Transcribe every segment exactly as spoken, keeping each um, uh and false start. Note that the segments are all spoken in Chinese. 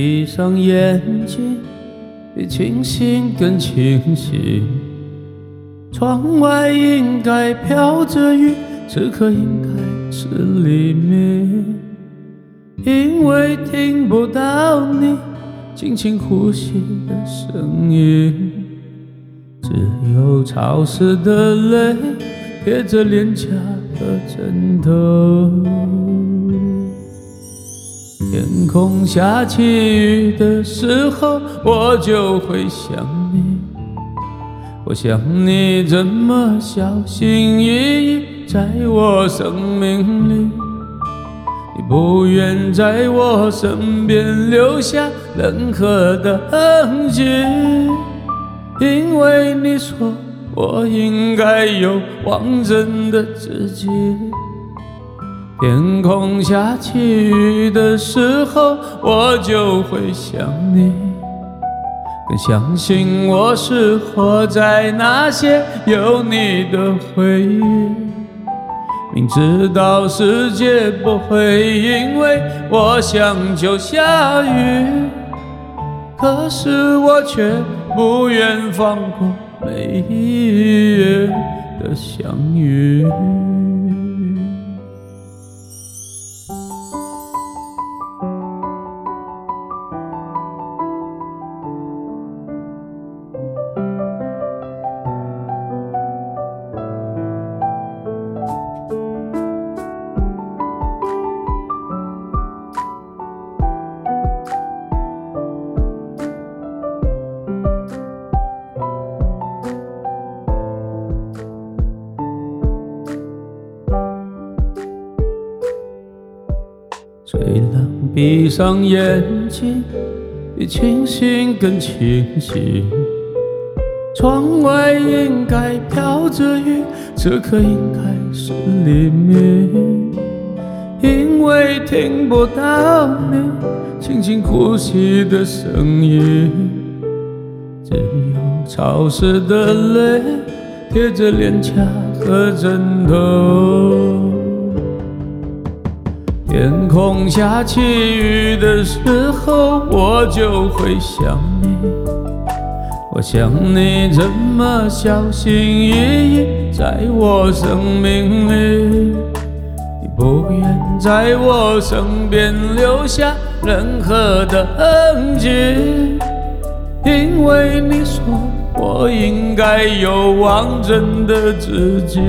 闭上眼睛，比清醒更清醒。窗外应该飘着雨，此刻应该是黎明。因为听不到你轻轻呼吸的声音，只有潮湿的泪贴着脸颊和枕头。天空下起雨的时候，我就会想你。我想你这么小心翼翼在我生命里，你不愿在我身边留下任何的痕迹，因为你说我应该有完整的自己。天空下起雨的时候，我就会想你，更相信我是活在那些有你的回忆。明知道世界不会因为我想就下雨，可是我却不愿放过每一夜的相遇。虽然闭上眼睛，比清醒更清醒。窗外应该飘着雨，此刻应该是黎明。因为听不到你轻轻呼吸的声音，只有潮湿的泪贴着脸颊和枕头。天空下起雨的时候，我就会想你。我想你这么小心翼翼在我生命里，你不愿在我身边留下任何的痕迹，因为你说我应该有完整的自己。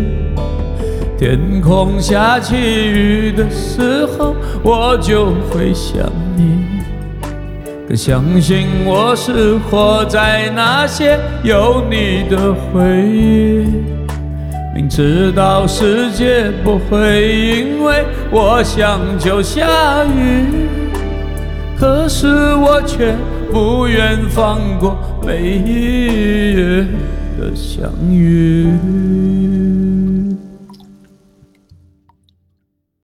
天空下起雨的时候，我就会想你，更相信我是活在那些有你的回忆。明知道世界不会因为我想就下雨，可是我却不愿放过每一夜的相遇。